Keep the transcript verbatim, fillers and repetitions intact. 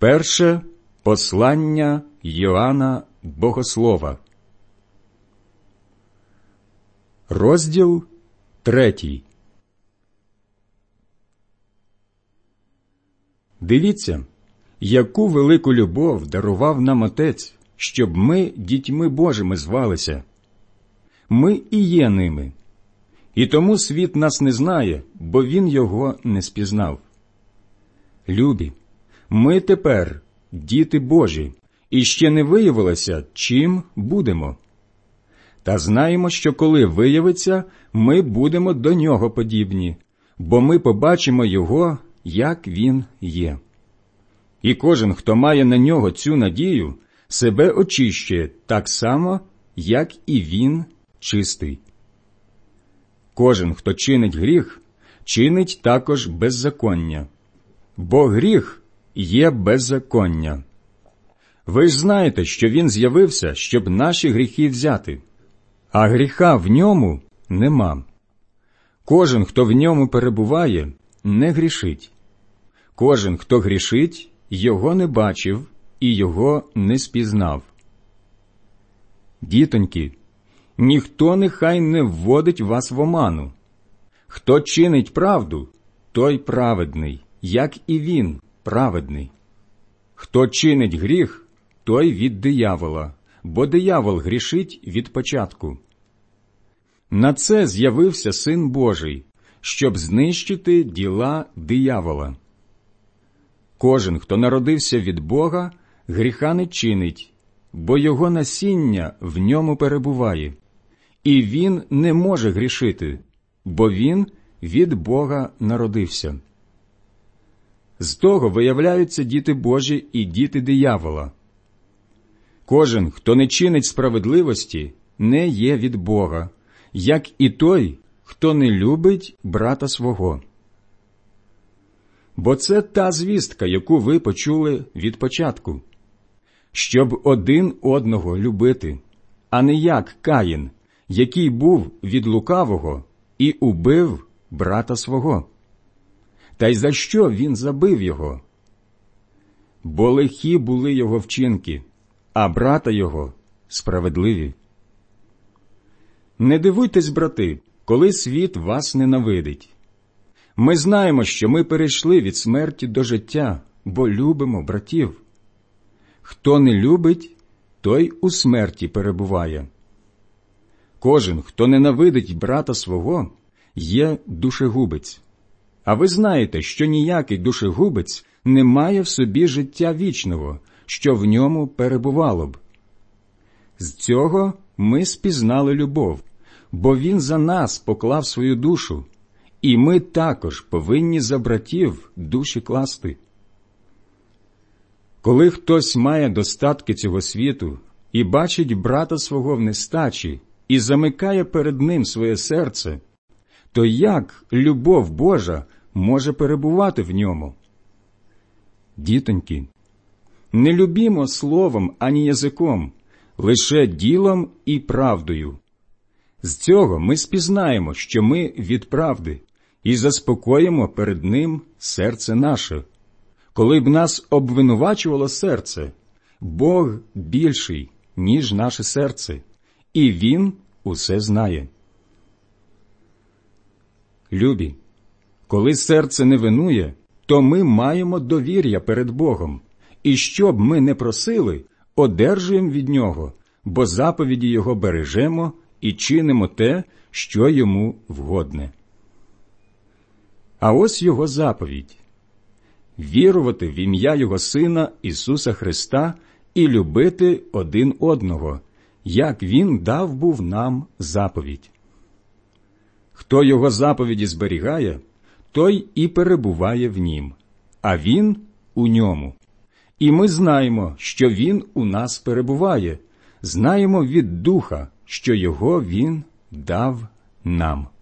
Перше послання Йоанна Богослова, розділ третій. Дивіться, яку велику любов дарував нам Отець, щоб ми дітьми Божими звалися. Ми і є ними. І тому світ нас не знає, бо він його не спізнав. Любі, ми тепер діти Божі, і ще не виявилося, чим будемо. Та знаємо, що коли виявиться, ми будемо до нього подібні, бо ми побачимо його, як він є. І кожен, хто має на нього цю надію, себе очищує так само, як і він чистий. Кожен, хто чинить гріх, чинить також беззаконня, бо гріх є беззаконня. Ви ж знаєте, що він з'явився, щоб наші гріхи взяти, а гріха в ньому нема. Кожен, хто в ньому перебуває, не грішить. Кожен, хто грішить, його не бачив і його не спізнав. Дітоньки, ніхто нехай не вводить вас в оману. Хто чинить правду, той праведний, як і він праведний. Хто чинить гріх, той від диявола, бо диявол грішить від початку. На це з'явився Син Божий, щоб знищити діла диявола. Кожен, хто народився від Бога, гріха не чинить, бо його насіння в ньому перебуває, і він не може грішити, бо він від Бога народився. З того виявляються діти Божі і діти диявола. Кожен, хто не чинить справедливості, не є від Бога, як і той, хто не любить брата свого. Бо це та звістка, яку ви почули від початку, щоб один одного любити, а не як Каїн, який був від лукавого і убив брата свого. Та й за що він забив його? Бо лихі були його вчинки, а брата його справедливі. Не дивуйтесь, брати, коли світ вас ненавидить. Ми знаємо, що ми перейшли від смерті до життя, бо любимо братів. Хто не любить, той у смерті перебуває. Кожен, хто ненавидить брата свого, є душегубець. А ви знаєте, що ніякий душегубець не має в собі життя вічного, що в ньому перебувало б. З цього ми спізнали любов, бо він за нас поклав свою душу, і ми також повинні за братів душі класти. Коли хтось має достатки цього світу і бачить брата свого в нестачі і замикає перед ним своє серце, то як любов Божа може перебувати в ньому? Дітоньки, не любімо словом ані язиком, лише ділом і правдою. З цього ми спізнаємо, що ми від правди, і заспокоїмо перед ним серце наше. Коли б нас обвинувачувало серце, Бог більший, ніж наше серце, і Він усе знає. Любі, коли серце не винує, то ми маємо довір'я перед Богом, і що б ми не просили, одержуємо від Нього, бо заповіді Його бережемо і чинимо те, що Йому вгодне. А ось Його заповідь – вірувати в ім'я Його Сина Ісуса Христа і любити один одного, як Він дав був нам заповідь. Хто Його заповіді зберігає, той і перебуває в Нім, а Він у ньому. І ми знаємо, що Він у нас перебуває, знаємо від Духа, що Його Він дав нам.